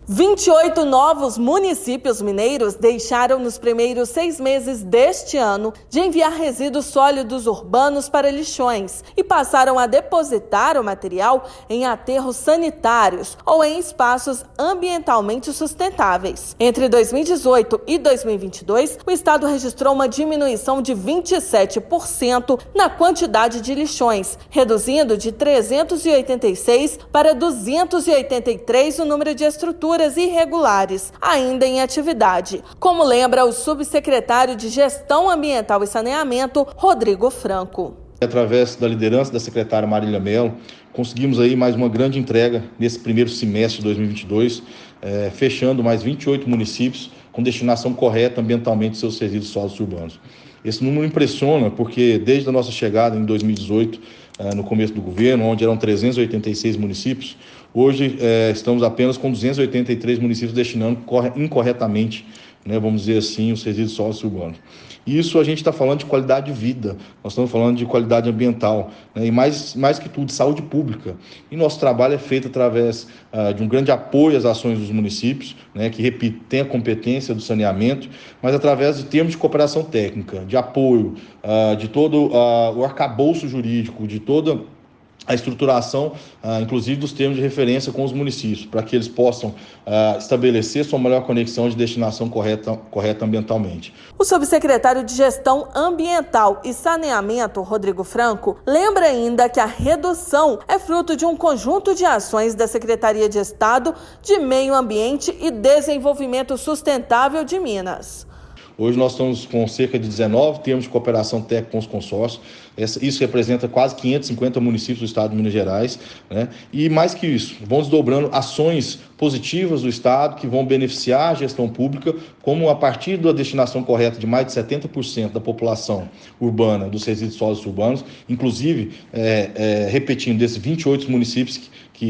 28 novos municípios mineiros deixaram nos primeiros 6 meses deste ano de enviar resíduos sólidos urbanos para lixões e passaram a depositar o material em aterros sanitários ou em espaços ambientalmente sustentáveis. Entre 2018 e 2022, o estado registrou uma diminuição de 27% na quantidade de lixões, reduzindo de 386 para 283 o número de estruturas irregulares, ainda em atividade, como lembra o subsecretário de Gestão Ambiental e Saneamento, Rodrigo Franco. Através da liderança da secretária Marília Mello, conseguimos aí mais uma grande entrega nesse primeiro semestre de 2022, fechando mais 28 municípios com destinação correta ambientalmente de seus resíduos sólidos urbanos. Esse número impressiona porque desde a nossa chegada em 2018, no começo do governo, onde eram 386 municípios, hoje estamos apenas com 283 municípios destinando incorretamente, vamos dizer assim, os resíduos sólidos urbanos. Isso a gente está falando de qualidade de vida, nós estamos falando de qualidade ambiental, e mais que tudo, de saúde pública. E nosso trabalho é feito através de um grande apoio às ações dos municípios, que, repito, tem a competência do saneamento, mas através de termos de cooperação técnica, de apoio, de todo o arcabouço jurídico, de toda a estruturação, inclusive dos termos de referência com os municípios, para que eles possam estabelecer sua melhor conexão de destinação correta ambientalmente. O subsecretário de Gestão Ambiental e Saneamento, Rodrigo Franco, lembra ainda que a redução é fruto de um conjunto de ações da Secretaria de Estado de Meio Ambiente e Desenvolvimento Sustentável de Minas. Hoje nós estamos com cerca de 19 termos de cooperação técnica com os consórcios. Isso representa quase 550 municípios do estado de Minas Gerais, E mais que isso, vão desdobrando ações positivas do estado que vão beneficiar a gestão pública, como a partir da destinação correta de mais de 70% da população urbana dos resíduos sólidos urbanos, inclusive, repetindo, desses 28 municípios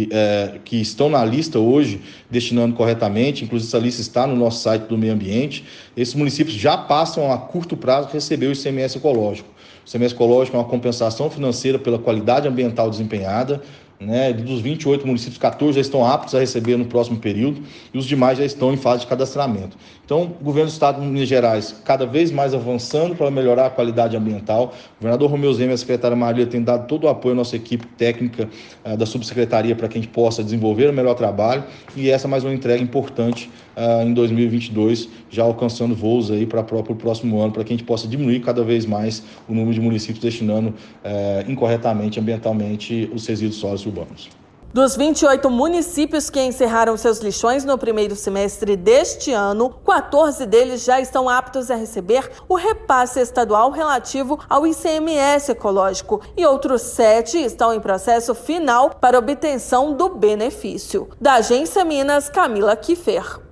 que estão na lista hoje, destinando corretamente, inclusive essa lista está no nosso site do meio ambiente, esses municípios já passam a curto prazo a receber o ICMS ecológico. O ICMS ecológico é uma compensação financeira pela qualidade ambiental desempenhada, Dos 28 municípios, 14 já estão aptos a receber no próximo período e os demais já estão em fase de cadastramento. Então, o governo do estado de Minas Gerais cada vez mais avançando para melhorar a qualidade ambiental. O governador Romeu Zema e a secretária Marília têm dado todo o apoio à nossa equipe técnica da subsecretaria para que a gente possa desenvolver o melhor trabalho, e essa é mais uma entrega importante em 2022, já alcançando voos aí para o próximo ano, para que a gente possa diminuir cada vez mais o número de municípios destinando incorretamente, ambientalmente, os resíduos sólidos urbanos. Dos 28 municípios que encerraram seus lixões no primeiro semestre deste ano, 14 deles já estão aptos a receber o repasse estadual relativo ao ICMS ecológico e outros 7 estão em processo final para obtenção do benefício. Da Agência Minas, Camila Kiffer.